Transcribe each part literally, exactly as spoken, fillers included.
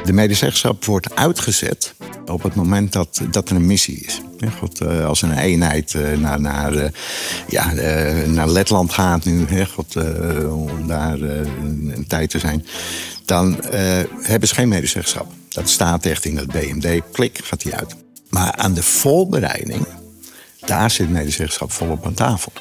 De medezeggenschap wordt uitgezet op het moment dat, dat er een missie is. Ja, God, als een eenheid naar, naar, ja, naar Letland gaat nu, hè, God, om daar een tijd te zijn, dan uh, hebben ze geen medezeggenschap. Dat staat echt in het B M D. Klik, gaat die uit. Maar aan de voorbereiding, daar zit medezeggenschap volop aan tafel.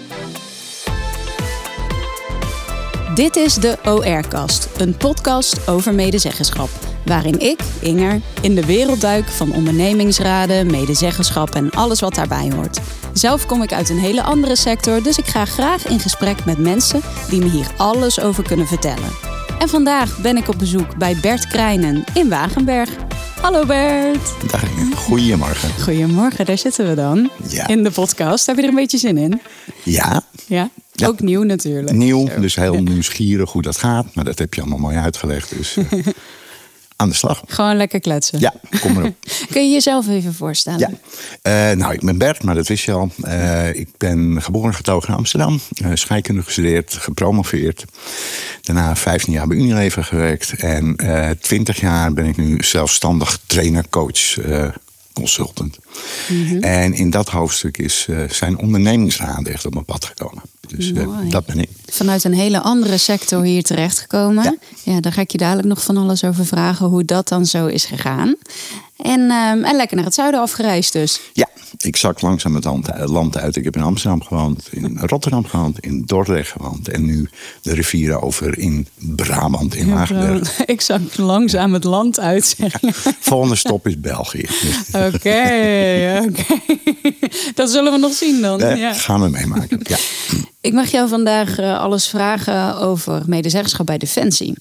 Dit is de O R-kast, een podcast over medezeggenschap. Waarin ik, Inger, in de wereld duik van ondernemingsraden, medezeggenschap en alles wat daarbij hoort. Zelf kom ik uit een hele andere sector, dus ik ga graag in gesprek met mensen die me hier alles over kunnen vertellen. En vandaag ben ik op bezoek bij Bert Krijnen in Wagenberg. Hallo Bert. Dag, goedemorgen. Goedemorgen, daar zitten we dan. Ja. In de podcast. Heb je er een beetje zin in? Ja. Ja? Ja. Ook nieuw natuurlijk. Nieuw, Zo. dus heel Ja. nieuwsgierig hoe dat gaat. Maar dat heb je allemaal mooi uitgelegd, dus uh, aan de slag. Gewoon lekker kletsen. Ja, kom maar op. Kun je jezelf even voorstellen? Ja. Uh, nou, ik ben Bert, maar dat wist je al. Uh, ik ben geboren getogen in Amsterdam. Uh, scheikunde gestudeerd, gepromoveerd. Daarna vijftien jaar bij Unilever gewerkt. En uh, twintig jaar ben ik nu zelfstandig trainer, coach, uh, consultant. Mm-hmm. En in dat hoofdstuk is, uh, zijn ondernemingsraden echt op mijn pad gekomen. Dus uh, dat ben ik. Vanuit een hele andere sector hier terechtgekomen. Ja. Ja, daar ga ik je dadelijk nog van alles over vragen hoe dat dan zo is gegaan. En, um, en lekker naar het zuiden afgereisd dus. Ja, ik zak langzaam het land uit. Ik heb in Amsterdam gewoond, in Rotterdam gewoond, in Dordrecht gewoond. En nu de rivieren over in Brabant, in Wagenberg. Ja, ik zak langzaam het land uit, zeg je. Ja, volgende stop is België. Oké, oké. Okay. Dat zullen we nog zien dan. Eh, ja. Gaan we meemaken, ja. Ik mag jou vandaag uh, alles vragen over medezeggenschap bij Defensie.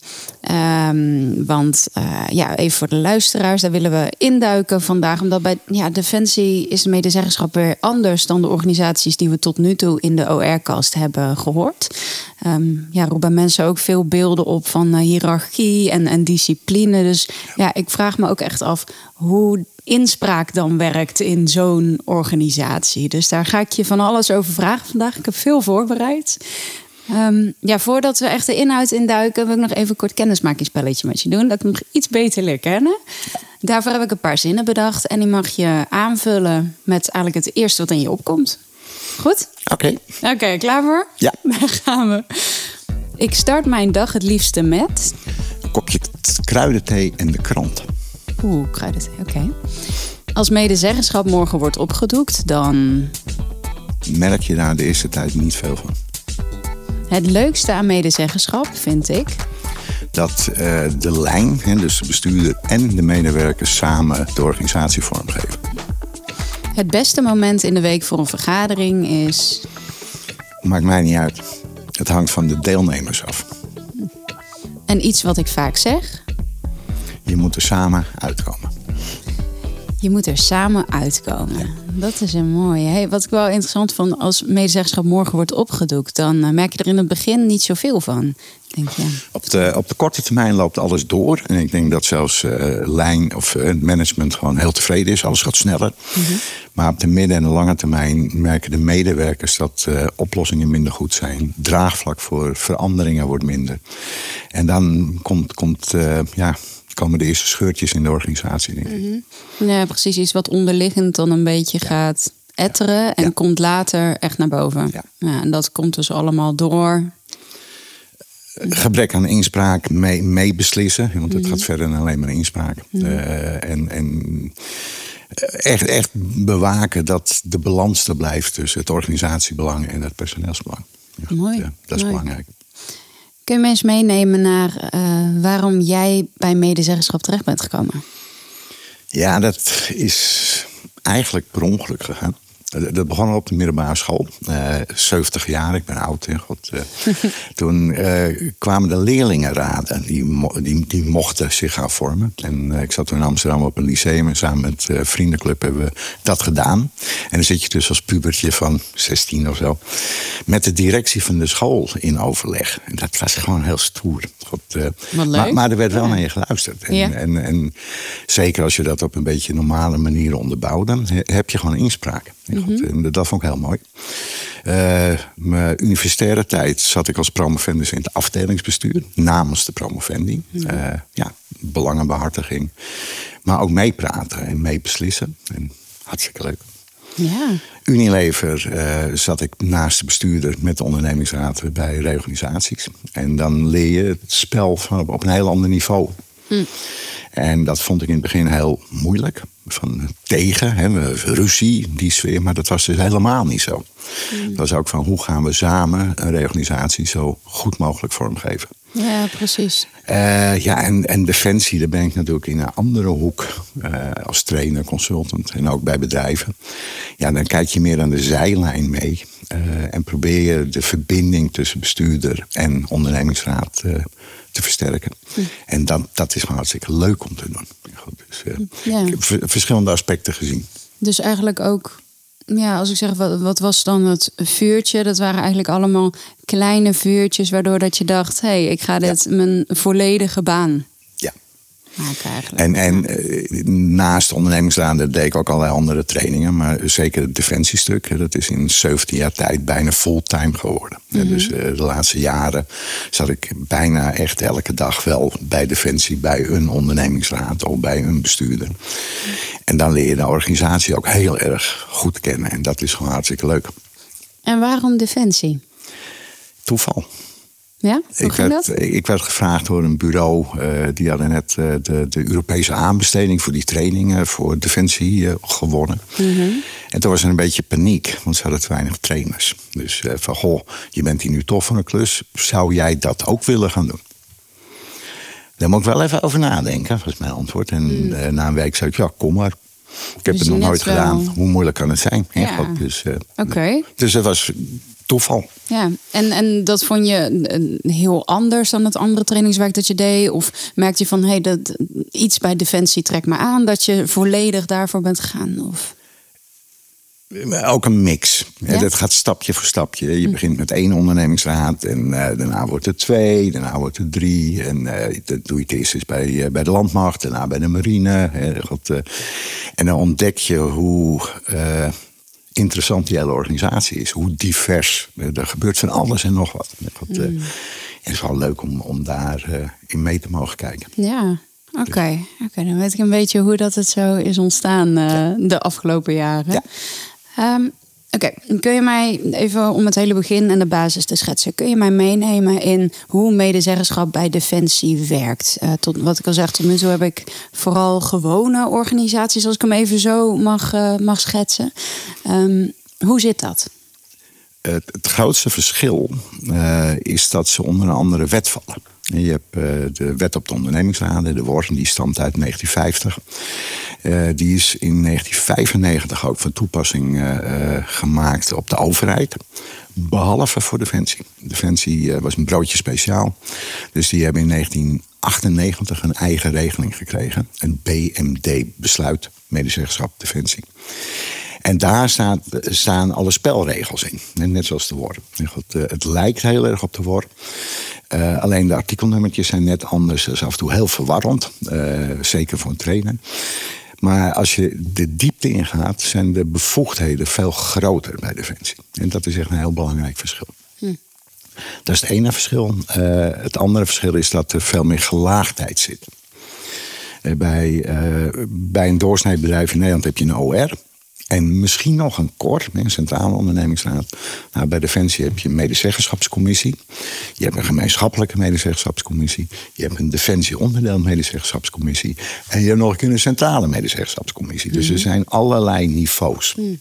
Um, want uh, ja, even voor de luisteraars, daar willen we induiken vandaag. Omdat bij ja, Defensie is medezeggenschap weer anders dan de organisaties die we tot nu toe in de O R-kast hebben gehoord. Um, ja, roepen mensen ook veel beelden op van uh, hiërarchie en, en discipline. Dus ja, ik vraag me ook echt af hoe inspraak dan werkt in zo'n organisatie. Dus daar ga ik je van alles over vragen vandaag. Ik heb veel voorbereid. Um, ja, voordat we echt de inhoud induiken, wil ik nog even een kort kennismakingsspelletje met je doen. Dat ik nog iets beter leer kennen. Daarvoor heb ik een paar zinnen bedacht. En die mag je aanvullen met eigenlijk het eerste wat in je opkomt. Goed? Oké. Okay. Oké, okay, klaar voor? Ja. Daar gaan we. Ik start mijn dag het liefste met een kopje kruidenthee en de krant. Oeh, kruidenthee, oké. Okay. Als medezeggenschap morgen wordt opgedoekt, dan merk je daar de eerste tijd niet veel van. Het leukste aan medezeggenschap vind ik dat uh, de lijn, dus de bestuurder en de medewerkers samen de organisatie vormgeven. Het beste moment in de week voor een vergadering is Maakt mij niet uit. Het hangt van de deelnemers af. En iets wat ik vaak zeg? Je moet er samen uitkomen. Je moet er samen uitkomen. Ja. Dat is een mooie. Hey, wat ik wel interessant vond, als medezeggenschap morgen wordt opgedoekt, dan uh, merk je er in het begin niet zoveel van. Denk je. Op de, op de korte termijn loopt alles door. En ik denk dat zelfs uh, lijn of uh, management gewoon heel tevreden is. Alles gaat sneller. Mm-hmm. Maar op de midden- en de lange termijn merken de medewerkers dat uh, oplossingen minder goed zijn. Draagvlak voor veranderingen wordt minder. En dan komt, komt uh, ja, komen de eerste scheurtjes in de organisatie, denk ik. Mm-hmm. Ja, precies. Iets wat onderliggend dan een beetje ja. gaat etteren. En ja. komt later echt naar boven. Ja. Ja, en dat komt dus allemaal door gebrek aan inspraak, mee, mee beslissen. Want het mm-hmm. gaat verder dan alleen maar inspraak. Mm-hmm. Uh, en, en echt, echt bewaken dat de balans er blijft tussen het organisatiebelang en het personeelsbelang. Ja, Mooi. Ja, dat is Mooi. belangrijk. Kun je me eens meenemen naar uh, waarom jij bij medezeggenschap terecht bent gekomen? Ja, dat is eigenlijk per ongeluk gegaan. Dat begon al op de middelbare school. Uh, zeventig jaar, ik ben oud. Hè, God, uh, toen uh, kwamen de leerlingenraden. Die, mo- die, die mochten zich gaan vormen. En uh, ik zat toen in Amsterdam op een lyceum. En samen met uh, vriendenclub hebben we dat gedaan. En dan zit je dus als pubertje van zestien of zo met de directie van de school in overleg. En dat was gewoon heel stoer. God, uh, Wat leuk. Maar, maar er werd wel ja. naar je geluisterd. En, ja. en, en zeker als je dat op een beetje normale manier onderbouwt, dan heb je gewoon inspraak. Mm-hmm. En dat vond ik heel mooi. Uh, mijn universitaire tijd zat ik als promovendus in het afdelingsbestuur namens de promovendi. Mm-hmm. Uh, ja, belangenbehartiging. Maar ook meepraten en meebeslissen. En hartstikke leuk. Ja. Unilever uh, zat ik naast de bestuurder met de ondernemingsraad bij reorganisaties. En dan leer je het spel van op een heel ander niveau. Hm. En dat vond ik in het begin heel moeilijk. Van tegen, hè, ruzie, die sfeer. Maar dat was dus helemaal niet zo. Mm. Het was ook van hoe gaan we samen een reorganisatie zo goed mogelijk vormgeven. Ja, precies. Uh, ja, en, en Defensie, daar ben ik natuurlijk in een andere hoek. Uh, als trainer, consultant en ook bij bedrijven. Ja, dan kijk je meer aan de zijlijn mee. Uh, en probeer je de verbinding tussen bestuurder en ondernemingsraad uh, te versterken. Hm. En dat, dat is gewoon hartstikke leuk om te doen. Goed, dus, uh, ja. Ik heb v- verschillende aspecten gezien. Dus eigenlijk ook, ja, als ik zeg, wat, wat was dan het vuurtje? Dat waren eigenlijk allemaal kleine vuurtjes, waardoor dat je dacht, hé, hey, ik ga dit ja. mijn volledige baan ja. maken eigenlijk. En, en uh, naast ondernemingsraad deed ik ook allerlei andere trainingen. Maar zeker het defensiestuk, dat is in zeventien jaar tijd bijna fulltime geworden. Mm-hmm. Ja, dus uh, de laatste jaren zat ik bijna echt elke dag wel bij Defensie, bij een ondernemingsraad of bij een bestuurder. Mm-hmm. En dan leer je de organisatie ook heel erg goed kennen. En dat is gewoon hartstikke leuk. En waarom Defensie? Toeval. Ja, hoe ik, ging werd, dat? ik werd gevraagd door een bureau. Uh, die hadden net uh, de, de Europese aanbesteding voor die trainingen voor Defensie uh, gewonnen. Mm-hmm. En toen was er een beetje paniek, want ze hadden te weinig trainers. Dus uh, van, goh, je bent hier nu toch voor een klus. Zou jij dat ook willen gaan doen? Daar moet ik wel even over nadenken, was mijn antwoord. En mm. uh, na een week zei ik, ja, kom maar. Ik heb dus het nog nooit wel gedaan. Hoe moeilijk kan het zijn? Ja. Ja, dus, uh, okay. dus het was toeval. Ja, en, en dat vond je heel anders dan het andere trainingswerk dat je deed? Of merkte je van, hé, hey, dat iets bij Defensie trekt me aan, dat je volledig daarvoor bent gegaan? Of? Ook een mix. Ja? Dat gaat stapje voor stapje. Je begint met één ondernemingsraad en uh, daarna wordt het twee, daarna wordt het drie. En uh, dat doe je het eerst eens bij, uh, bij de landmacht, daarna bij de marine. Hè, God, uh, en dan ontdek je hoe uh, interessant die hele organisatie is. Hoe divers. Er gebeurt van alles en nog wat. God, uh, mm. Het is wel leuk om, om daar uh, in mee te mogen kijken. Ja. Oké, okay. okay, dan weet ik een beetje hoe dat het zo is ontstaan uh, ja. de afgelopen jaren. Ja. Um, Oké, okay. Kun je mij even om het hele begin en de basis te schetsen, kun je mij meenemen in hoe medezeggenschap bij Defensie werkt? Uh, tot wat ik al zeg, tot nu toe heb ik vooral gewone organisaties, als ik hem even zo mag, uh, mag schetsen. Um, hoe zit dat? Het, het grootste verschil uh, is dat ze onder een andere wet vallen. Je hebt uh, de wet op de ondernemingsraden, de W O R, die stamt uit negentien vijftig. Uh, die is in negentien vijfennegentig ook van toepassing uh, gemaakt op de overheid. Behalve voor Defensie. Defensie uh, was een broodje speciaal. Dus die hebben in negentien achtennegentig een eigen regeling gekregen. Een B M D-besluit, medezeggenschap Defensie. En daar staat, staan alle spelregels in. Net zoals de W O R. Het lijkt heel erg op de W O R. Uh, alleen de artikelnummertjes zijn net anders. Dat is af en toe heel verwarrend. Uh, zeker voor een trainer. Maar als je de diepte ingaat, zijn de bevoegdheden veel groter bij Defensie. En dat is echt een heel belangrijk verschil. Hm. Dat is het ene verschil. Uh, het andere verschil is dat er veel meer gelaagdheid zit. Uh, bij, uh, bij een doorsnee bedrijf in Nederland heb je een O R. En misschien nog een C O R, een centrale ondernemingsraad. Nou, bij Defensie heb je een medezeggenschapscommissie. Je hebt een gemeenschappelijke medezeggenschapscommissie. Je hebt een Defensie-onderdeel medezeggenschapscommissie. En je hebt nog een keer een centrale medezeggenschapscommissie. Mm-hmm. Dus er zijn allerlei niveaus. Mm.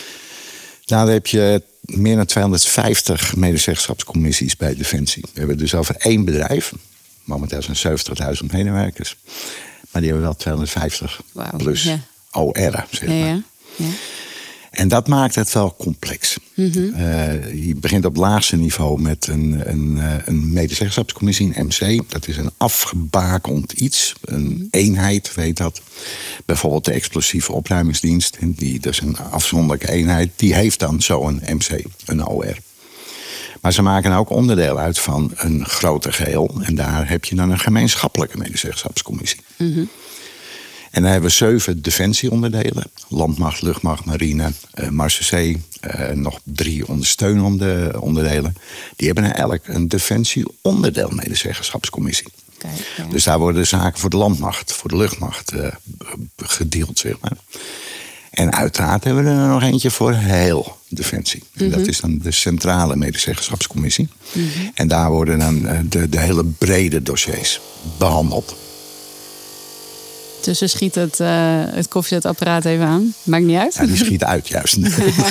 Daar heb je meer dan tweehonderdvijftig medezeggenschapscommissies bij Defensie. We hebben dus over één bedrijf. Momenteel zijn zeventigduizend medewerkers. Maar die hebben wel tweehonderdvijftig wow, plus ja. O R, zeg maar. Ja, ja. Ja. En dat maakt het wel complex. Mm-hmm. Uh, je begint op het laagste niveau met een, een, een medezeggenschapscommissie, een M C. Dat is een afgebakend iets, een mm-hmm. eenheid, weet dat. Bijvoorbeeld de explosieve opruimingsdienst, die, dat is een afzonderlijke eenheid. Die heeft dan zo'n M C, een O R. Maar ze maken ook onderdeel uit van een groter geheel. En daar heb je dan een gemeenschappelijke medezeggenschapscommissie. Mm-hmm. En dan hebben we zeven defensieonderdelen. Landmacht, luchtmacht, marine, uh, marechaussee. Uh, nog drie ondersteunende onderdelen. Die hebben elk een defensieonderdeel medezeggenschapscommissie. Kijk, ja. Dus daar worden zaken voor de landmacht, voor de luchtmacht uh, gedeeld, zeg maar. En uiteraard hebben we er nog eentje voor heel Defensie. Mm-hmm. En dat is dan de Centrale Medezeggenschapscommissie. Mm-hmm. En daar worden dan uh, de, de hele brede dossiers behandeld. Dus ze schiet het, uh, het koffiezetapparaat even aan. Maakt niet uit. Ja, die schiet uit juist.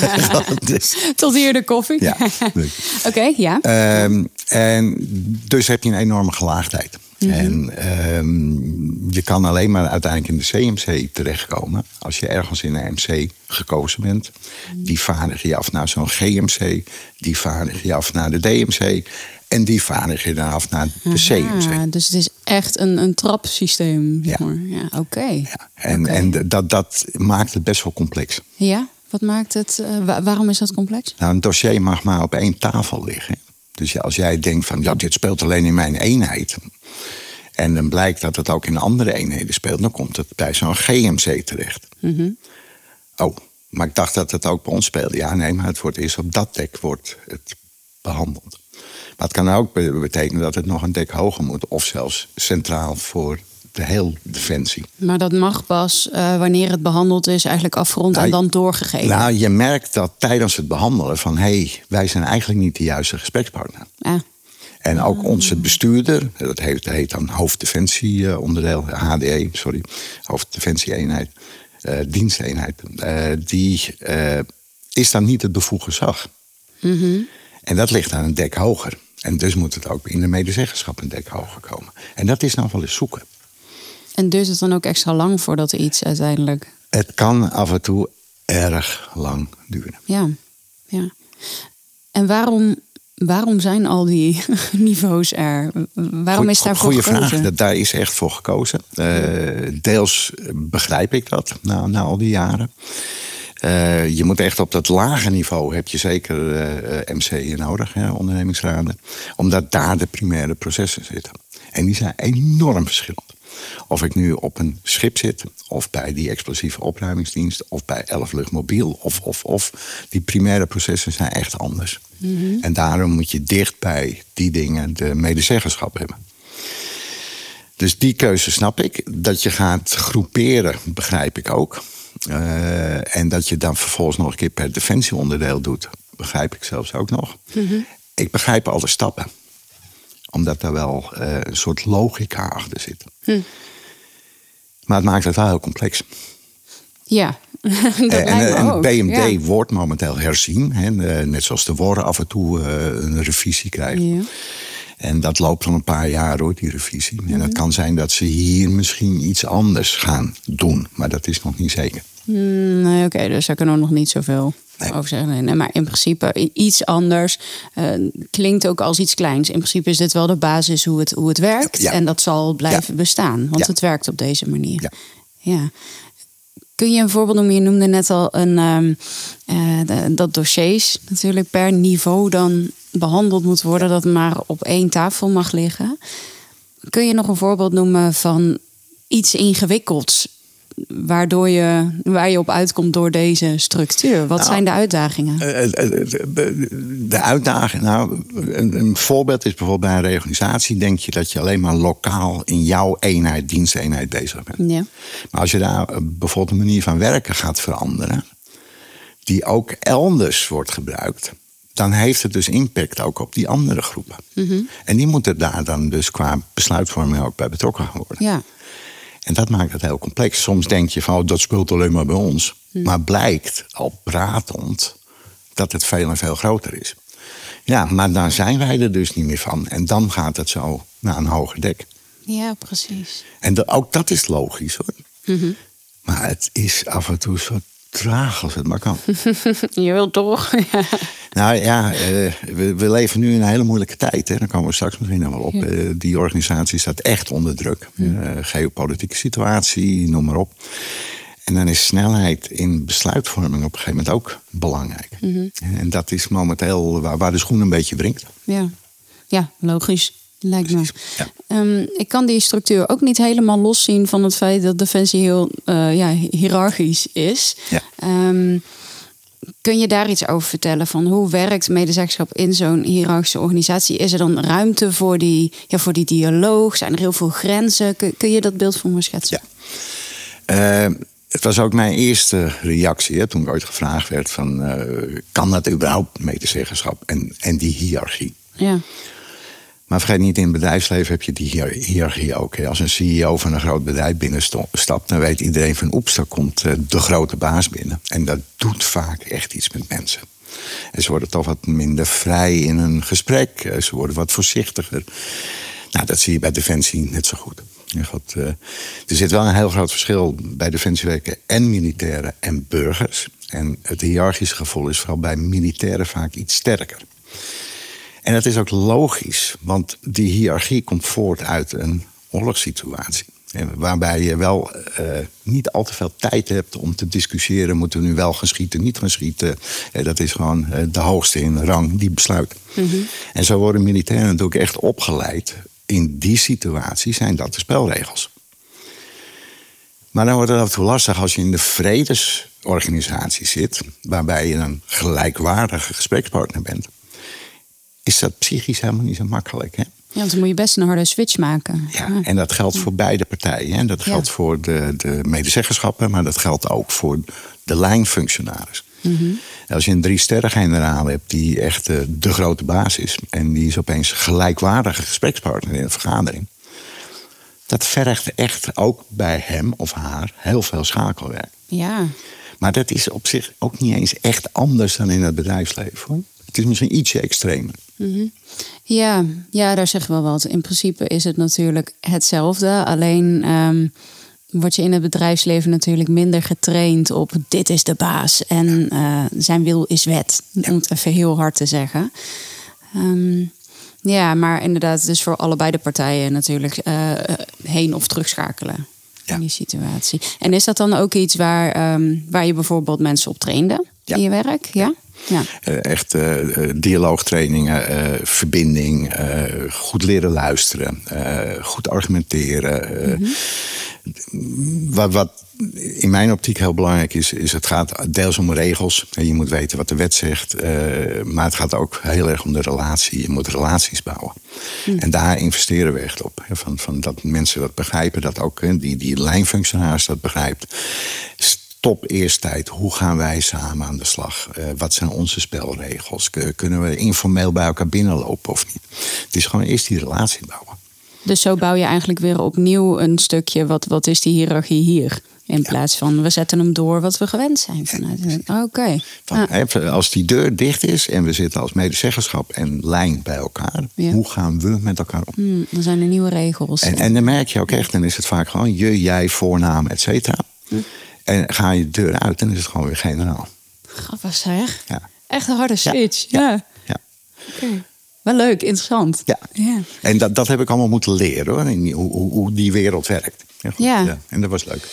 dus. Tot hier de koffie. Ja. Oké, okay, ja. Um, en dus heb je een enorme gelaagdheid. Mm-hmm. En um, je kan alleen maar uiteindelijk in de C M C terechtkomen als je ergens in een M C gekozen bent. Mm-hmm. Die vaardig je af naar zo'n G M C. Die vaardig je af naar de D M C. En die vaardig je dan af naar de C M C. Aha, dus het is echt een, een trapsysteem. Zeg maar. Ja, ja oké. Okay. Ja, en okay. en dat, dat maakt het best wel complex. Ja, wat maakt het? Uh, wa- waarom is dat complex? Nou, een dossier mag maar op één tafel liggen. Dus ja, als jij denkt van, ja, dit speelt alleen in mijn eenheid. En dan blijkt dat het ook in andere eenheden speelt. Dan komt het bij zo'n G M C terecht. Mm-hmm. Oh, maar ik dacht dat het ook bij ons speelde. Ja, nee, maar het wordt eerst op dat dek wordt het behandeld. Maar het kan ook betekenen dat het nog een dek hoger moet. Of zelfs centraal voor de hele Defensie. Maar dat mag pas uh, wanneer het behandeld is, eigenlijk afgerond nou, en dan doorgegeven. Nou, je merkt dat tijdens het behandelen van, hé, hey, wij zijn eigenlijk niet de juiste gesprekspartner. Ah. En ook onze bestuurder, dat heet, dat heet dan hoofddefensieonderdeel, H D E, sorry, hoofddefensieeenheid, uh, diensteenheid, uh, die uh, is dan niet het bevoegd gezag. Mm-hmm. En dat ligt aan een dek hoger. En dus moet het ook in de medezeggenschap een dek hoger komen. En dat is nou wel eens zoeken. En duurt het dan ook extra lang voordat iets uiteindelijk... Het kan af en toe erg lang duren. Ja, ja. En waarom, waarom zijn al die niveaus er? Waarom Goeie, is daarvoor goeie gekozen? Goeie vraag, daar is echt voor gekozen. Uh, deels begrijp ik dat na, na al die jaren. Uh, je moet echt op dat lage niveau, heb je zeker uh, M C'en nodig, hè, ondernemingsraden. Omdat daar de primaire processen zitten. En die zijn enorm verschillend. Of ik nu op een schip zit, of bij die explosieve opruimingsdienst, of bij elf luchtmobiel, of, of, of. Die primaire processen zijn echt anders. Mm-hmm. En daarom moet je dicht bij die dingen de medezeggenschap hebben. Dus die keuze snap ik. Dat je gaat groeperen, begrijp ik ook. Uh, en dat je dan vervolgens nog een keer per defensieonderdeel doet, begrijp ik zelfs ook nog. Mm-hmm. Ik begrijp alle stappen. Omdat daar wel uh, een soort logica achter zit. Hm. Maar het maakt het wel heel complex. Ja, dat uh, lijkt en, me en ook. B M D ja. wordt momenteel herzien. Hè, uh, net zoals de worden af en toe uh, een revisie krijgen. Ja. En dat loopt al een paar jaar hoor, die revisie. Mm-hmm. En het kan zijn dat ze hier misschien iets anders gaan doen. Maar dat is nog niet zeker. Mm, nee, oké, okay, dus daar kunnen we nog niet zoveel nee. over zeggen. Nee, maar in principe iets anders uh, klinkt ook als iets kleins. In principe is dit wel de basis hoe het, hoe het werkt. Ja. En dat zal blijven ja. bestaan. Want ja. het werkt op deze manier. Ja. ja. Kun je een voorbeeld noemen? Je noemde net al een, um, uh, de, dat dossiers natuurlijk per niveau dan behandeld moet worden. Ja. Dat maar op één tafel mag liggen. Kun je nog een voorbeeld noemen van iets ingewikkelds? Waardoor je, waar je op uitkomt door deze structuur. Wat nou, zijn de uitdagingen? De uitdaging, nou, een, een voorbeeld is bijvoorbeeld bij een reorganisatie. Denk je dat je alleen maar lokaal in jouw eenheid, diensteenheid bezig bent. Ja. Maar als je daar bijvoorbeeld een manier van werken gaat veranderen, die ook elders wordt gebruikt, dan heeft het dus impact ook op die andere groepen. Mm-hmm. En die moeten daar dan dus qua besluitvorming ook bij betrokken worden. Ja. En dat maakt het heel complex. Soms denk je van, oh, dat speelt alleen maar bij ons. Hmm. Maar blijkt al pratend dat het veel en veel groter is. Ja, maar dan zijn wij er dus niet meer van. En dan gaat het zo naar een hoger dek. Ja, precies. En de, ook dat is logisch hoor. Mm-hmm. Maar het is af en toe zo traag als het maar kan. Je wilt toch? Ja. Nou ja, uh, we, we leven nu in een hele moeilijke tijd. Hè. Daar komen we straks misschien nog wel op. Ja. Uh, die organisatie staat echt onder druk. Uh, geopolitieke situatie, noem maar op. En dan is snelheid in besluitvorming op een gegeven moment ook belangrijk. Mm-hmm. En dat is momenteel waar, waar de schoen een beetje wringt. Ja, ja, logisch. Lijkt me. Ja. Um, ik kan die structuur ook niet helemaal loszien van het feit dat Defensie heel uh, ja, hiërarchisch is. Ja. Um, kun je daar iets over vertellen? Van hoe werkt medezeggenschap in zo'n hiërarchische organisatie? Is er dan ruimte voor die, ja, voor die dialoog? Zijn er heel veel grenzen? Kun, kun je dat beeld voor me schetsen? Ja. Uh, het was ook mijn eerste reactie, hè, toen ik ooit gevraagd werd van... Uh, kan dat überhaupt medezeggenschap en, en die hiërarchie? Ja. Maar vergeet niet, in het bedrijfsleven heb je die hiërarchie ook. Hè. Als een C E O van een groot bedrijf binnenstapt, dan weet iedereen van oeps, daar komt de grote baas binnen. En dat doet vaak echt iets met mensen. En ze worden toch wat minder vrij in een gesprek. Ze worden wat voorzichtiger. Nou, dat zie je bij Defensie net zo goed. Ja, God, uh, er zit wel een heel groot verschil bij defensiewerken en militairen en burgers. En het hiërarchische gevoel is vooral bij militairen vaak iets sterker. En dat is ook logisch, want die hiërarchie komt voort uit een oorlogssituatie. Waarbij je wel uh, niet al te veel tijd hebt om te discussiëren. Moeten we nu wel gaan schieten, niet gaan schieten? Uh, dat is gewoon uh, de hoogste in rang die besluit. Mm-hmm. En zo worden militairen natuurlijk echt opgeleid. In die situatie zijn dat de spelregels. Maar dan wordt het af en toe lastig als je in de vredesorganisatie zit, waarbij je een gelijkwaardige gesprekspartner bent. Is dat psychisch helemaal niet zo makkelijk, hè? Ja, want dan moet je best een harde switch maken. Ja, ja. En dat geldt voor beide partijen. Hè? Dat geldt ja. voor de, de medezeggenschappen, maar dat geldt ook voor de lijnfunctionaris. Mm-hmm. Als je een drie sterren generaal hebt die echt de, de grote baas is, en die is opeens gelijkwaardige gesprekspartner in een vergadering, dat vergt echt ook bij hem of haar heel veel schakelwerk. Ja. Maar dat is op zich ook niet eens echt anders dan in het bedrijfsleven, hoor. Het is misschien ietsje extremer. Mm-hmm. Ja, ja, daar zeggen we wel wat. In principe is het natuurlijk hetzelfde. Alleen um, word je in het bedrijfsleven natuurlijk minder getraind op dit is de baas en uh, zijn wil is wet. Ja. Om het even heel hard te zeggen. Um, ja, maar inderdaad, dus voor allebei de partijen natuurlijk uh, heen of terugschakelen. Ja. In die situatie. En is dat dan ook iets waar, um, waar je bijvoorbeeld mensen op trainde ja. in je werk? Ja. Ja. Uh, echt uh, dialoogtrainingen, uh, verbinding, uh, goed leren luisteren, uh, goed argumenteren. Uh, mm-hmm. wat, wat in mijn optiek heel belangrijk is, is het gaat deels om regels. Je moet weten wat de wet zegt, uh, maar het gaat ook heel erg om de relatie. Je moet relaties bouwen. Mm. En daar investeren we echt op. Van, van dat mensen dat begrijpen, dat ook die, die lijnfunctionaris dat begrijpt. Top eerst tijd. Hoe gaan wij samen aan de slag? Uh, wat zijn onze spelregels? Kunnen we informeel bij elkaar binnenlopen of niet? Het is gewoon eerst die relatie bouwen. Dus zo bouw je eigenlijk weer opnieuw een stukje. Wat, wat is die hiërarchie hier? In ja. plaats van we zetten hem door wat we gewend zijn. Ja, Oké. Okay. Ah. Als die deur dicht is en we zitten als medezeggenschap en lijn bij elkaar. Ja. Hoe gaan we met elkaar om? Hmm, dan zijn er nieuwe regels. En, en dan merk je ook echt, dan is het vaak gewoon je, jij, voornaam, et cetera. Hmm. En ga je de deur uit, dan is het gewoon weer generaal. Grappig zeg. Ja. Echt een harde switch. Ja. ja. ja. Okay. Wel leuk, interessant. Ja. ja. En dat, dat heb ik allemaal moeten leren, hoor. Hoe, hoe, hoe die wereld werkt. Ja, goed. Ja. ja. En dat was leuk.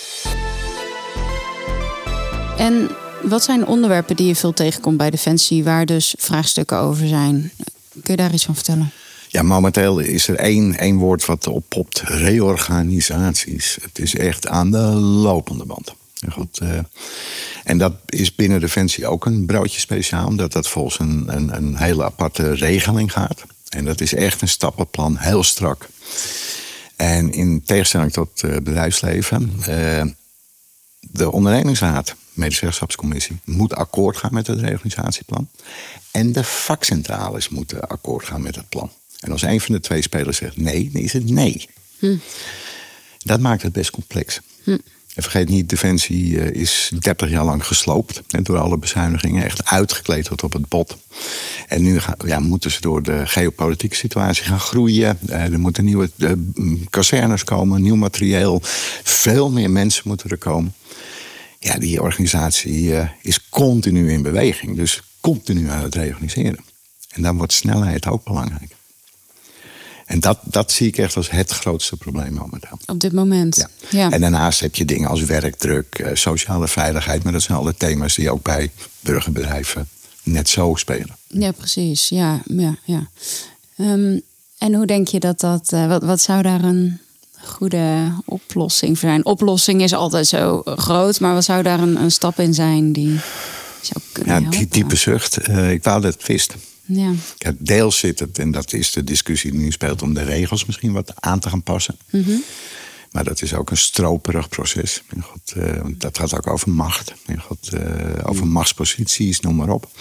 En wat zijn onderwerpen die je veel tegenkomt bij Defensie, waar dus vraagstukken over zijn? Kun je daar iets van vertellen? Ja, momenteel is er één, één woord wat oppopt. Reorganisaties. Het is echt aan de lopende band. Goed, uh, en dat is binnen Defensie ook een broodje speciaal, omdat dat volgens een, een, een hele aparte regeling gaat. En dat is echt een stappenplan, heel strak. En in tegenstelling tot het uh, bedrijfsleven, uh, de ondernemingsraad, medezeggenschapscommissie, moet akkoord gaan met het reorganisatieplan. En de vakcentrales moeten akkoord gaan met het plan. En als een van de twee spelers zegt nee, dan is het nee. Hm. Dat maakt het best complex. Hm. En vergeet niet, Defensie is dertig jaar lang gesloopt. En door alle bezuinigingen echt uitgekleed tot op het bot. En nu gaan, ja, moeten ze door de geopolitieke situatie gaan groeien. Er moeten nieuwe uh, kazernes komen, nieuw materieel. Veel meer mensen moeten er komen. Ja, die organisatie uh, is continu in beweging. Dus continu aan het reorganiseren. En dan wordt snelheid ook belangrijk. En dat, dat zie ik echt als het grootste probleem momenteel. Op dit moment. Ja. Ja. En daarnaast heb je dingen als werkdruk, uh, sociale veiligheid. Maar dat zijn alle thema's die ook bij burgerbedrijven net zo spelen. Ja, precies. Ja, ja, ja. Um, en hoe denk je dat dat... Uh, wat, wat zou daar een goede oplossing voor zijn? Oplossing is altijd zo groot. Maar wat zou daar een, een stap in zijn die... zou kunnen Ja, helpen. die diepe zucht. Uh, ik wou dat het wist. Ja. Ja, deels zit het, en dat is de discussie die nu speelt, om de regels misschien wat aan te gaan passen. Mm-hmm. Maar dat is ook een stroperig proces. God, uh, dat gaat ook over macht. God, uh, over machtsposities, noem maar op.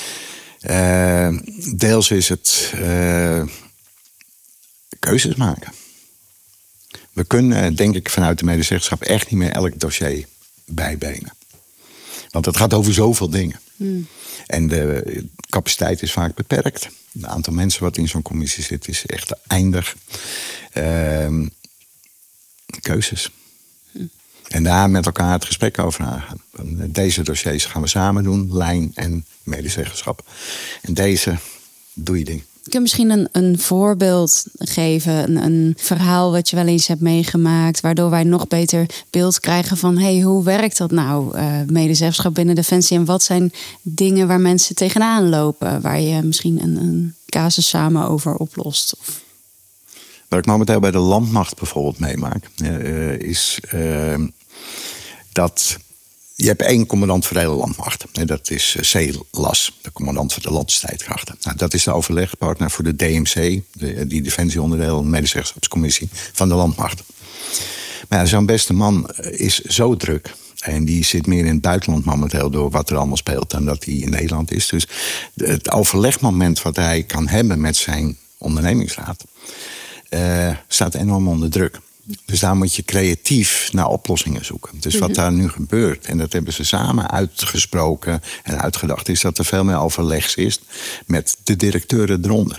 Uh, deels is het uh, keuzes maken. We kunnen, denk ik, vanuit de medezeggenschap echt niet meer elk dossier bijbenen. Want het gaat over zoveel dingen. Mm. En de capaciteit is vaak beperkt. Het aantal mensen wat in zo'n commissie zit is echt eindig. Uh, keuzes. Mm. En daar met elkaar het gesprek over aangaan. Deze dossiers gaan we samen doen, lijn en medezeggenschap. En deze doe je ding. Kun je misschien een, een voorbeeld geven, een, een verhaal wat je wel eens hebt meegemaakt, waardoor wij nog beter beeld krijgen van, hey, hoe werkt dat nou, uh, medezeggenschap binnen Defensie, en wat zijn dingen waar mensen tegenaan lopen, waar je misschien een, een casus samen over oplost? Of... Wat ik momenteel bij de landmacht bijvoorbeeld meemaak, uh, is uh, dat je hebt één commandant voor de hele landmacht. En dat is C L A S, de commandant van de landstrijdkrachten. Nou, dat is de overlegpartner voor de D M C, de, die defensieonderdeel, de medezeggenschapscommissie van de landmacht. Maar ja, zo'n beste man is zo druk. En die zit meer in het buitenland momenteel door wat er allemaal speelt dan dat hij in Nederland is. Dus het overlegmoment wat hij kan hebben met zijn ondernemingsraad uh, staat enorm onder druk. Dus daar moet je creatief naar oplossingen zoeken. Dus wat daar nu gebeurt, en dat hebben ze samen uitgesproken en uitgedacht, is dat er veel meer overleg is met de directeuren eronder.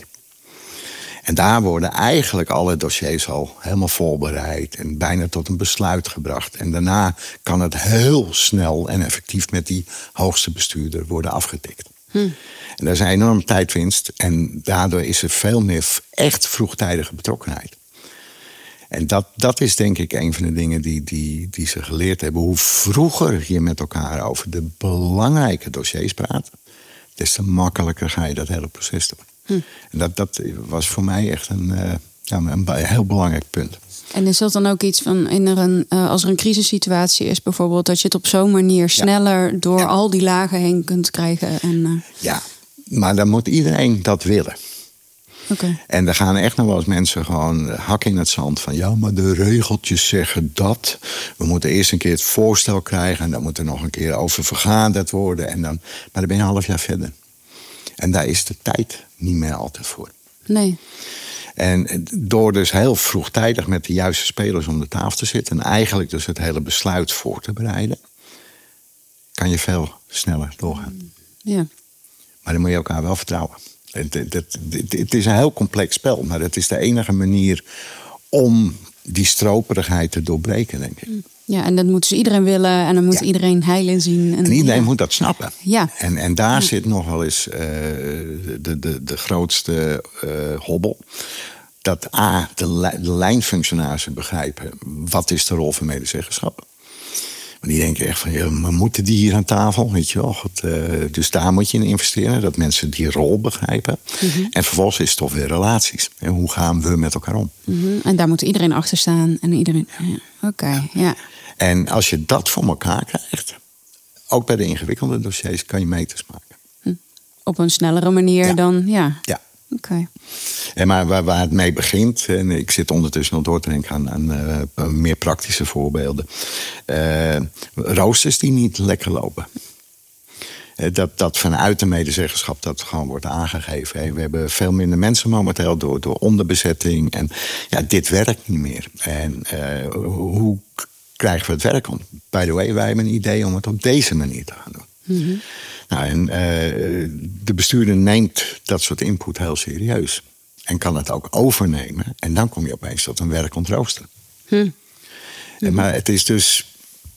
En daar worden eigenlijk alle dossiers al helemaal voorbereid en bijna tot een besluit gebracht. En daarna kan het heel snel en effectief met die hoogste bestuurder worden afgetikt. Hm. En dat is een enorme tijdwinst. En daardoor is er veel meer echt vroegtijdige betrokkenheid. En dat, dat is denk ik een van de dingen die, die, die ze geleerd hebben. Hoe vroeger je met elkaar over de belangrijke dossiers praat, des te makkelijker ga je dat hele proces doen. Hm. En dat, dat was voor mij echt een, uh, ja, een heel belangrijk punt. En is dat dan ook iets van, in er een, uh, als er een crisissituatie is bijvoorbeeld, dat je het op zo'n manier sneller ja. door ja. al die lagen heen kunt krijgen? En, uh... Ja, maar dan moet iedereen dat willen. Okay. En er gaan echt nog wel eens mensen gewoon hak in het zand van, ja, maar de regeltjes zeggen dat. We moeten eerst een keer het voorstel krijgen en dan moet er nog een keer over vergaderd worden. En dan, maar dan ben je een half jaar verder. En daar is de tijd niet meer altijd voor. Nee. En door dus heel vroegtijdig met de juiste spelers om de tafel te zitten en eigenlijk dus het hele besluit voor te bereiden, kan je veel sneller doorgaan. Ja. Maar dan moet je elkaar wel vertrouwen. Het, het, het, het is een heel complex spel, maar het is de enige manier om die stroperigheid te doorbreken, denk ik. Ja, en dat moet dus iedereen willen en dan moet ja. iedereen heil in zien. En, en iedereen ja. moet dat snappen. Ja. En, en daar ja. zit nog wel eens uh, de, de, de grootste uh, hobbel. Dat A, de, li- de lijnfunctionarissen begrijpen, wat is de rol van medezeggenschap? Maar die denken echt van, ja, maar moeten die hier aan tafel? Weet je wel? Goed, uh, dus daar moet je in investeren, dat mensen die rol begrijpen. Mm-hmm. En vervolgens is het toch weer relaties. En hoe gaan we met elkaar om? Mm-hmm. En daar moet iedereen achter staan. En iedereen... Ja. Oké, okay, ja. ja. En als je dat voor elkaar krijgt, ook bij de ingewikkelde dossiers, kan je meters maken. Hm. Op een snellere manier ja. dan, ja. Ja. Oké. Okay. En maar waar, waar het mee begint, en ik zit ondertussen nog door te denken aan, aan uh, meer praktische voorbeelden. Uh, roosters die niet lekker lopen. Uh, dat, dat vanuit de medezeggenschap dat gewoon wordt aangegeven. Hey, we hebben veel minder mensen momenteel door, door onderbezetting. En ja, dit werkt niet meer. En uh, hoe krijgen we het werk om? By the way, wij hebben een idee om het op deze manier te gaan doen. Mm-hmm. Nou, en uh, de bestuurder neemt dat soort input heel serieus. En kan het ook overnemen. En dan kom je opeens tot een werkend rooster. Hm. En, maar het is dus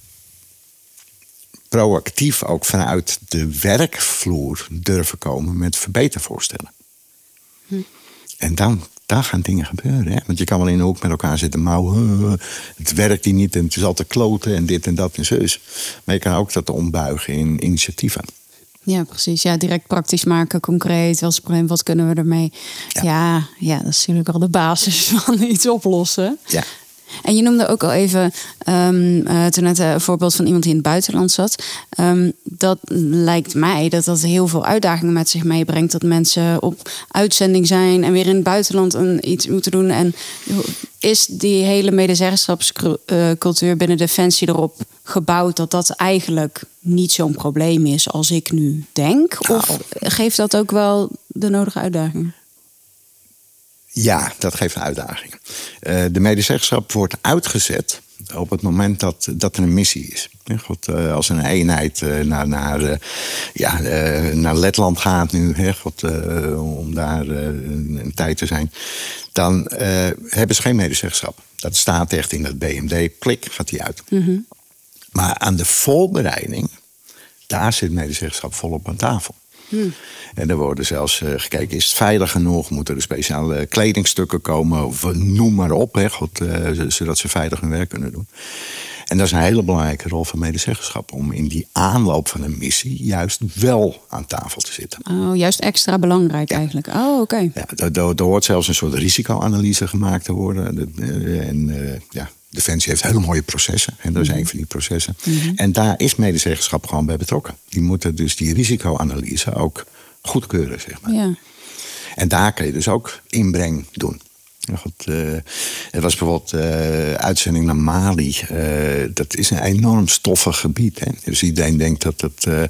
proactief ook vanuit de werkvloer durven komen met verbetervoorstellen. Hm. En dan, dan gaan dingen gebeuren. Hè? Want je kan wel in de hoek met elkaar zitten mouwen. Het werkt hier niet en het is altijd kloten en dit en dat en zus. Maar je kan ook dat ombuigen in initiatieven. Ja, precies. Ja, direct praktisch maken, concreet. Wat is het probleem? Wat kunnen we ermee? Ja. Ja, ja, dat is natuurlijk al de basis van iets oplossen. Ja. En je noemde ook al even, um, uh, toen net een voorbeeld van iemand die in het buitenland zat. Um, dat lijkt mij dat dat heel veel uitdagingen met zich meebrengt. Dat mensen op uitzending zijn en weer in het buitenland een, iets moeten doen. En is die hele medezeggenschapscultuur binnen Defensie erop gebouwd dat dat eigenlijk niet zo'n probleem is als ik nu denk? Nou, of geeft dat ook wel de nodige uitdagingen? Ja, dat geeft een uitdaging. Uh, de medezeggenschap wordt uitgezet op het moment dat, dat er een missie is. God, uh, als een eenheid uh, naar, naar, uh, ja, uh, naar Letland gaat nu, hè, God, uh, om daar uh, een, een tijd te zijn, dan uh, hebben ze geen medezeggenschap. Dat staat echt in het B M D, klik, gaat die uit. Mm-hmm. Maar aan de voorbereiding, daar zit medezeggenschap volop aan tafel. Hmm. En er worden zelfs uh, gekeken, is het veilig genoeg? Moeten er speciale kledingstukken komen? Of uh, noem maar op, hè, God, uh, zodat ze veilig hun werk kunnen doen. En dat is een hele belangrijke rol van medezeggenschap. Om in die aanloop van een missie juist wel aan tafel te zitten. Oh, juist extra belangrijk ja. eigenlijk. Oh, oké. Okay. Ja, er, er hoort zelfs een soort risicoanalyse gemaakt te worden. En uh, ja... Defensie heeft hele mooie processen. En dat is mm-hmm. een van die processen. Mm-hmm. En daar is medezeggenschap gewoon bij betrokken. Die moeten dus die risicoanalyse ook goedkeuren, zeg maar. Ja. En daar kun je dus ook inbreng doen. Goed, uh, er was bijvoorbeeld uh, uitzending naar Mali. Uh, dat is een enorm stoffig gebied. Hè? Dus iedereen denkt dat het uh,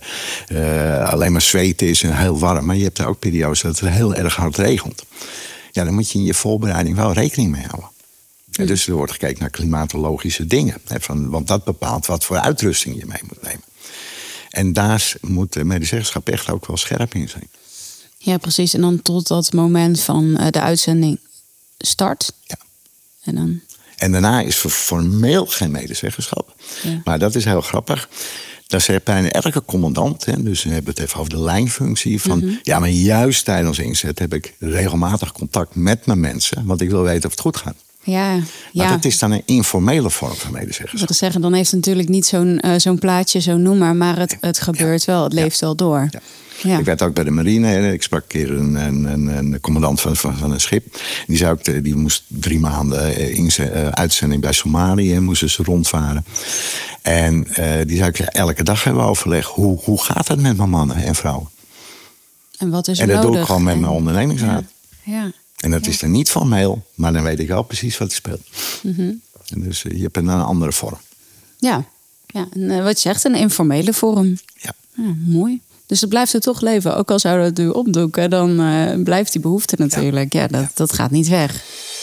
uh, alleen maar zweten is en heel warm. Maar je hebt daar ook periodes dat het heel erg hard regent. Ja, dan moet je in je voorbereiding wel rekening mee houden. En dus er wordt gekeken naar klimatologische dingen. Hè, van, want dat bepaalt wat voor uitrusting je mee moet nemen. En daar moet de medezeggenschap echt ook wel scherp in zijn. Ja, precies. En dan tot dat moment van uh, de uitzending start. Ja. En, dan... en daarna is er formeel geen medezeggenschap. Ja. Maar dat is heel grappig. Dat zegt bijna elke commandant, hè, dus we hebben het even over de lijnfunctie. Van, mm-hmm. Ja, maar juist tijdens inzet heb ik regelmatig contact met mijn mensen. Want ik wil weten of het goed gaat. Ja, maar ja. dat is dan een informele vorm van medezeggenschap. Ik wil zeggen, dan heeft het natuurlijk niet zo'n, uh, zo'n plaatje, zo'n noemer, maar het, het gebeurt ja. wel, het leeft ja. wel door. Ja. Ja. Ik werd ook bij de marine, ik sprak een keer een, een, een, een commandant van, van, van een schip. Die, zei ook, die moest drie maanden in zijn uitzending bij Somalië, moesten ze rondvaren. En uh, die zei ook, ja, elke dag hebben we overleg. Hoe, hoe gaat het met mijn mannen en vrouwen? En wat is er En dat nodig? doe ik gewoon met en... mijn ondernemingsraad. Ja. ja. En dat ja. is dan niet formeel, maar dan weet ik wel precies wat er speelt. Mm-hmm. En dus uh, je hebt een andere vorm. Ja, ja. En, uh, wat je zegt, een informele vorm. Ja. ja. Mooi. Dus het blijft er toch leven. Ook al zouden we het nu opdoeken, dan uh, blijft die behoefte natuurlijk. Ja, ja dat, ja. dat gaat niet weg.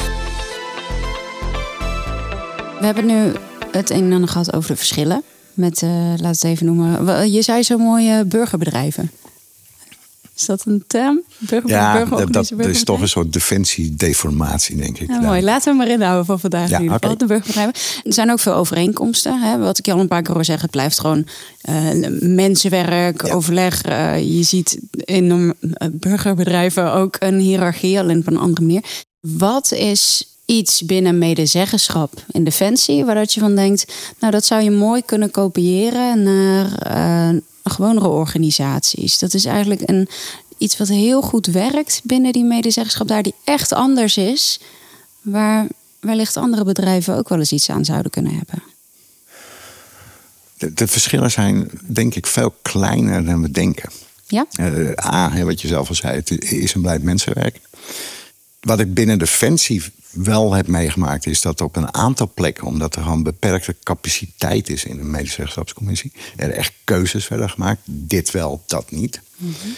We hebben nu het een en ander gehad over de verschillen. Met, uh, laat het even noemen. Je zei zo mooi uh, burgerbedrijven. Is dat een term? Burger, ja, dat, dat is toch een soort defensiedeformatie, denk ik. Ja, mooi, laten we maar inhouden van vandaag. Ja, in ieder geval. Okay. De burgerbedrijven. Er zijn ook veel overeenkomsten. Hè? Wat ik je al een paar keer hoor zeggen, het blijft gewoon uh, mensenwerk, ja. overleg. Uh, je ziet in uh, burgerbedrijven ook een hiërarchie, alleen op een andere manier. Wat is iets binnen medezeggenschap in Defensie, waar dat je van denkt, nou dat zou je mooi kunnen kopiëren naar uh, gewonere organisaties. Dat is eigenlijk een, iets wat heel goed werkt binnen die medezeggenschap daar, die echt anders is, waar wellicht andere bedrijven ook wel eens iets aan zouden kunnen hebben. De, de verschillen zijn denk ik veel kleiner dan we denken. Ja? Uh, A, wat je zelf al zei, het is en blijft mensenwerk. Wat ik binnen Defensie wel heb meegemaakt, is dat op een aantal plekken, omdat er gewoon beperkte capaciteit is in de medezeggenschapscommissie, er echt keuzes werden gemaakt. Dit wel, dat niet. Mm-hmm.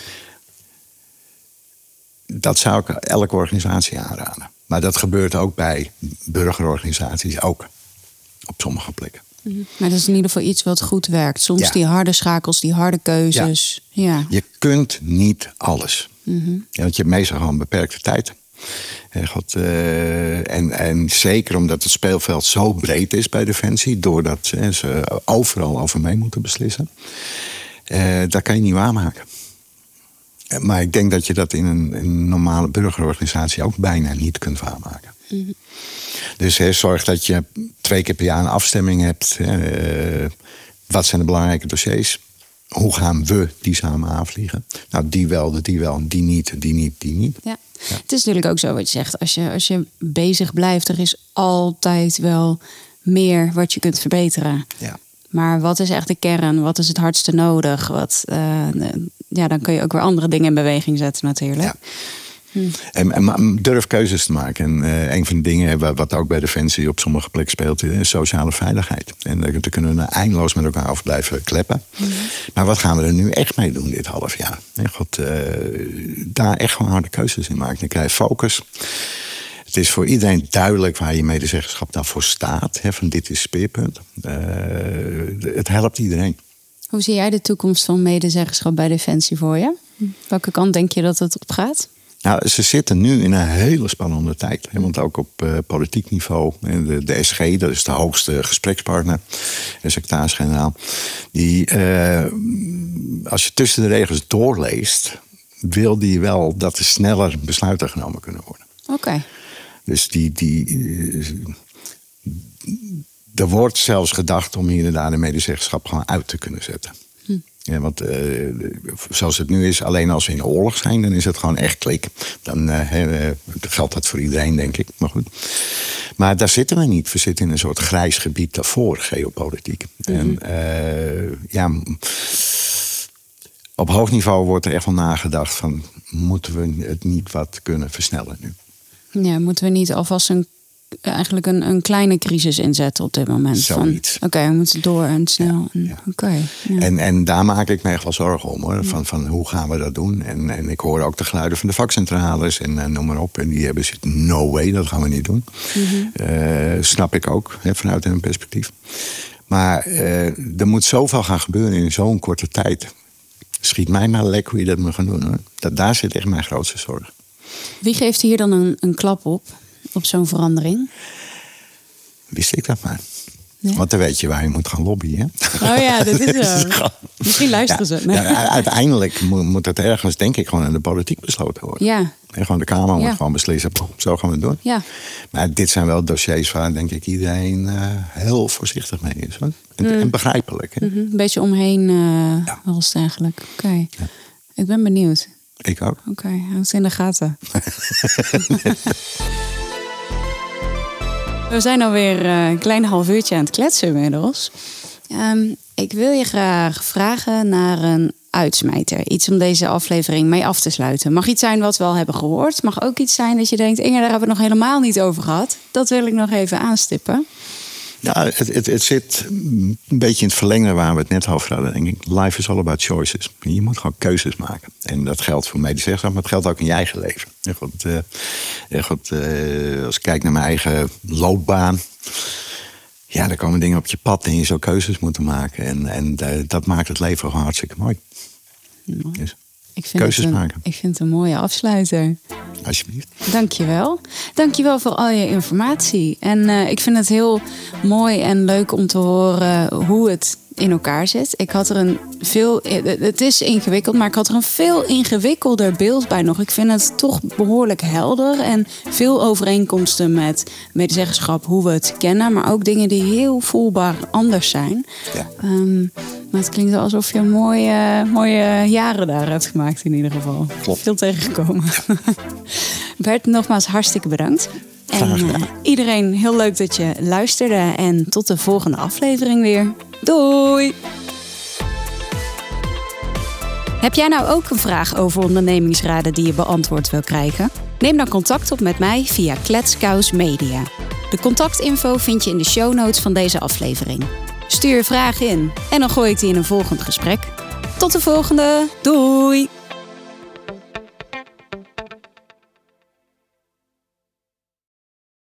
Dat zou ik elke organisatie aanraden. Maar dat gebeurt ook bij burgerorganisaties, ook op sommige plekken. Mm-hmm. Maar dat is in ieder geval iets wat goed werkt. Soms ja. die harde schakels, die harde keuzes. Ja. Ja. Je kunt niet alles. Mm-hmm. Ja, want je hebt meestal gewoon beperkte tijd. God, uh, en, en zeker omdat het speelveld zo breed is bij Defensie, doordat uh, ze overal over mee moeten beslissen, uh, dat kan je niet waarmaken. Uh, maar ik denk dat je dat in een, in een normale burgerorganisatie ook bijna niet kunt waarmaken. Mm-hmm. Dus uh, zorg dat je twee keer per jaar een afstemming hebt. Uh, wat zijn de belangrijke dossiers? hoe gaan we die samen aanvliegen? Nou, die wel, die wel, die niet, die niet, die niet. Ja. Ja. Het is natuurlijk ook zo wat je zegt. Als je, als je bezig blijft, er is altijd wel meer wat je kunt verbeteren. Ja. Maar wat is echt de kern? Wat is het hardste nodig? Wat, uh, ja, dan kun je ook weer andere dingen in beweging zetten natuurlijk. Ja. Hm. En, en durf keuzes te maken. En uh, een van de dingen wat ook bij Defensie op sommige plekken speelt, is sociale veiligheid. En daar kunnen we eindeloos met elkaar over blijven kleppen. Mm-hmm. Maar wat gaan we er nu echt mee doen dit half jaar? Nee, God, uh, daar echt gewoon harde keuzes in maken. Dan krijg je focus. Het is voor iedereen duidelijk waar je medezeggenschap dan voor staat. Hè, van dit is speerpunt. Uh, het helpt iedereen. Hoe zie jij de toekomst van medezeggenschap bij Defensie voor je? Welke kant denk je dat het op gaat? Nou, ze zitten nu in een hele spannende tijd. Hè, want ook op uh, politiek niveau. De, de S G, dat is de hoogste gesprekspartner. De secretaris-generaal. Die, uh, als je tussen de regels doorleest, wil die wel dat er sneller besluiten genomen kunnen worden. Oké. Okay. Dus die, die, uh, er wordt zelfs gedacht om hier en daar de medezeggenschap gewoon uit te kunnen zetten. Hm. Ja, want uh, zoals het nu is, alleen als we in oorlog zijn, dan is het gewoon echt klik. Dan uh, uh, geldt dat voor iedereen, denk ik. Maar goed. Maar daar zitten we niet. We zitten in een soort grijs gebied daarvoor, geopolitiek. Mm-hmm. En uh, ja, op hoog niveau wordt er echt wel nagedacht van, moeten we het niet wat kunnen versnellen nu? Ja, moeten we niet alvast een, eigenlijk een, een kleine crisis inzetten op dit moment? Zoiets. Oké, okay, we moeten door en snel. Ja, ja. Okay, ja. en, en daar maak ik me echt wel zorgen om, hoor. Van, van hoe gaan we dat doen? En, en ik hoor ook de geluiden van de vakcentrales en uh, noem maar op. En die hebben zit, no way, dat gaan we niet doen. Mm-hmm. Uh, snap ik ook, hè, vanuit hun perspectief. Maar uh, er moet zoveel gaan gebeuren in zo'n korte tijd. Schiet mij maar lek hoe je dat moet gaan doen, hoor. Dat, daar zit echt mijn grootste zorg. Wie geeft hier dan een, een klap op, op zo'n verandering? Wist ik dat maar. Ja? Want dan weet je waar je moet gaan lobbyen. Hè? Oh ja, dat is zo. Misschien luisteren ja, ze. Nee. Ja, uiteindelijk moet, moet het ergens, denk ik, gewoon in de politiek besloten worden. Ja. En gewoon de Kamer moet ja. gewoon beslissen, zo gaan we het doen. Ja. Maar dit zijn wel dossiers waar, denk ik, iedereen uh, heel voorzichtig mee is. Hoor. En, mm. en begrijpelijk. Hè? Mm-hmm. Een beetje omheen uh, ja. was het eigenlijk. Oké. Okay. Ja. Ik ben benieuwd. Ik ook. Oké, okay, houd het in de gaten. We zijn alweer een klein half uurtje aan het kletsen inmiddels. Um, ik wil je graag vragen naar een uitsmijter. Iets om deze aflevering mee af te sluiten. Mag iets zijn wat we al hebben gehoord. Mag ook iets zijn dat je denkt, Inge, daar hebben we het nog helemaal niet over gehad. Dat wil ik nog even aanstippen. Ja, het, het, het zit een beetje in het verlengde waar we het net over hadden, denk ik. Life is all about choices. Je moet gewoon keuzes maken. En dat geldt voor medezeggenschap, maar het geldt ook in je eigen leven. Ja, goed, uh, ja, goed, uh, als ik kijk naar mijn eigen loopbaan, ja, dan komen dingen op je pad en je zou keuzes moeten maken. En, en uh, dat maakt het leven gewoon hartstikke mooi. mooi. Dus, ik vind keuzes het een, maken. Ik vind het een mooie afsluiter. Alsjeblieft. Dank je wel. Dank je wel voor al je informatie. En uh, ik vind het heel mooi en leuk om te horen hoe het in elkaar zit. Ik had er een veel... Het is ingewikkeld, maar ik had er een veel ingewikkelder beeld bij nog. Ik vind het toch behoorlijk helder en veel overeenkomsten met medezeggenschap, hoe we het kennen, maar ook dingen die heel voelbaar anders zijn. Ja. Um, maar het klinkt alsof je mooie, mooie jaren daar hebt gemaakt in ieder geval. Klopt. Veel tegengekomen. Bert, nogmaals hartstikke bedankt. En uh, iedereen heel leuk dat je luisterde. En tot de volgende aflevering weer. Doei! Heb jij nou ook een vraag over ondernemingsraden die je beantwoord wil krijgen? Neem dan contact op met mij via Kletskous Media. De contactinfo vind je in de show notes van deze aflevering. Stuur je vraag in en dan gooi ik die in een volgend gesprek. Tot de volgende. Doei!